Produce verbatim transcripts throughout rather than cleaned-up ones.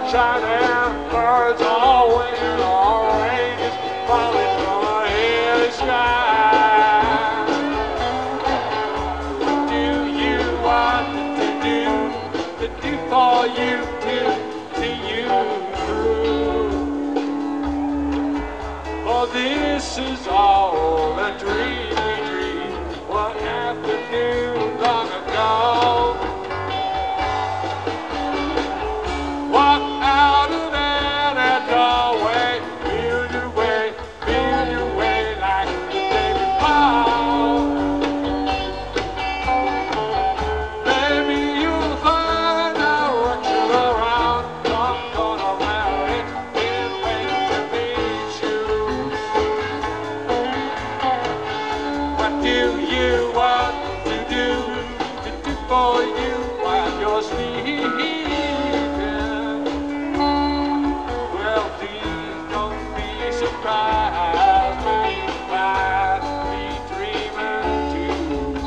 sunshine and birds all winter or rain is falling from a hilly sky. What do you want to do, to do for you, to see you through? For this is all a dream we dreamed one afternoon long ago. Walk out of that doorway, feel your way, feel your way like the day before. Maybe you'll find direction around some corner where it's been waiting to meet you. What do you want to do, to do for you while you're sleeping? Well, please don't be surprised when you find me dreaming too.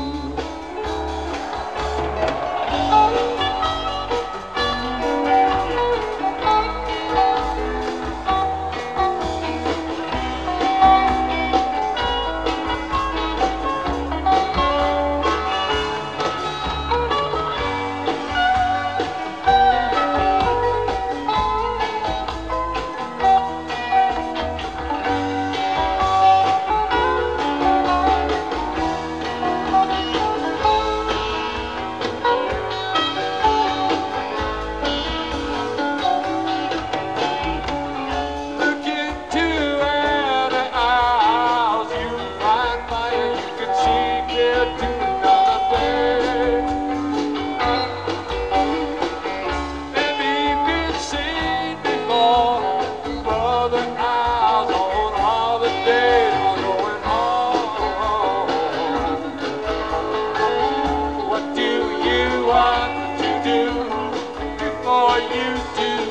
Look into any eyes, you'll find fire you can see clear to another day. Maybe you've been seen before, brother eyes on all the days we're going home. What do you want to do, do for you to